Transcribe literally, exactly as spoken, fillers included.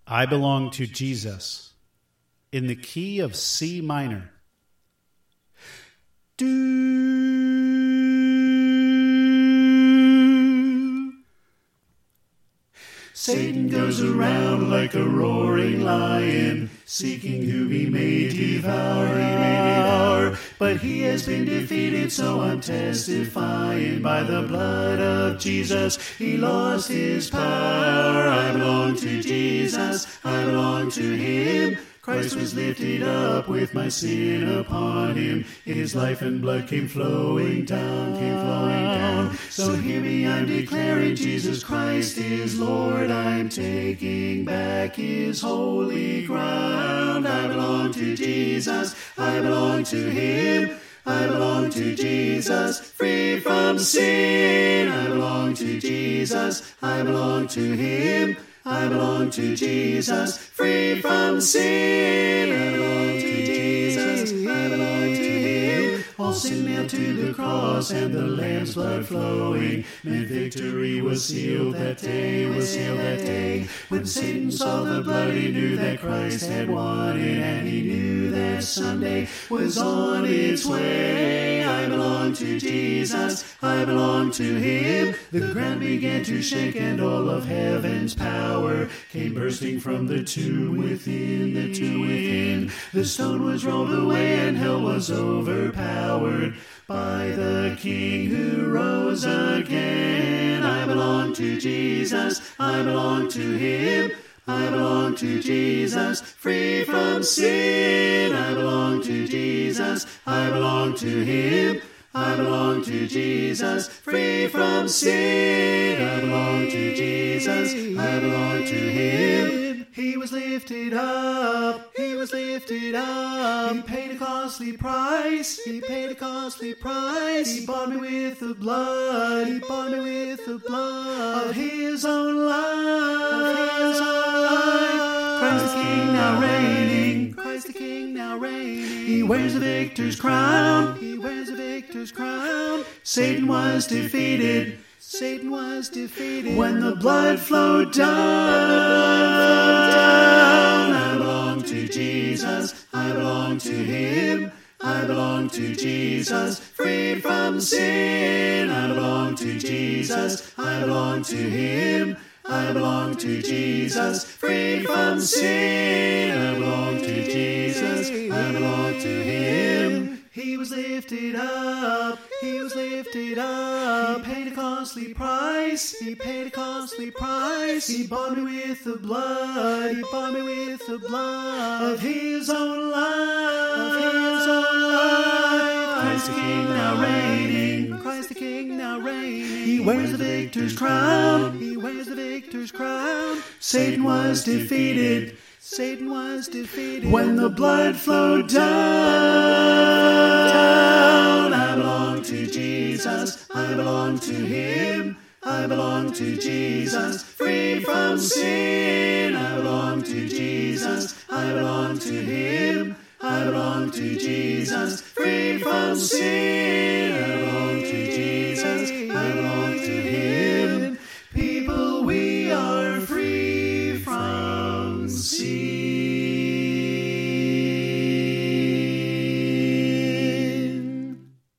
I Belong to Jesus, in the key of C minor. Do. Satan goes around like a roaring lion, seeking who he may devour, he may devour. But he has been defeated, so I'm testifying. By the blood of Jesus, he lost his power. I belong to Jesus, I belong to him. Christ was lifted up with my sin upon him. His life and blood came flowing down, came flowing down. So hear me, I'm declaring Jesus Christ is Lord. I'm taking back his holy ground. I belong to Jesus, I belong to him. I belong to Jesus, free from sin. I belong to Jesus, I belong to him. I belong to Jesus, free from sin. I belong to Jesus, I belong to him. All sin nailed to the cross and the Lamb's blood flowing, meant victory was sealed that day, was sealed that day. When Satan saw the blood, he knew that Christ had won it, and he knew that someday was on its way. I belong to Jesus, I belong to him. The ground began to shake and all of heaven's power came bursting from the tomb within, the tomb within. The stone was rolled away and hell was overpowered by the King who rose again. I belong to Jesus, I belong to him. I belong to Jesus, free from sin. I belong to Jesus, I belong to him. I belong to Jesus, free from sin. I belong to Jesus, I belong to him. He was lifted up, he was lifted up. He paid a costly price, he paid a costly price. He bought me with the blood, he bought me with the blood of his own life, of his own life. Christ the King now reigning, Christ the King now reigning. He wears the victor's crown, he wears the victor's crown. Satan was defeated, Satan was defeated. When the blood flowed down, I belong to Jesus, I belong to him. I belong to Jesus, freed from sin. I belong to Jesus, I belong to him. I belong to Jesus, free from sin. I belong to Jesus, I belong to him. He was lifted up, he was lifted up. He paid a costly price, he paid a costly price. He bought me with the blood, he bought me with the blood of his own life, of his own life. Christ the King now reigning, Christ the King now reigning. He wears the victor's crown, he wears the victor's crown. Satan was defeated, Satan was defeated. When the blood flowed down, I belong to Jesus, I belong to him. I belong to Jesus, free from sin. I belong to Jesus, I belong to him. I belong to Jesus, free from sin. I belong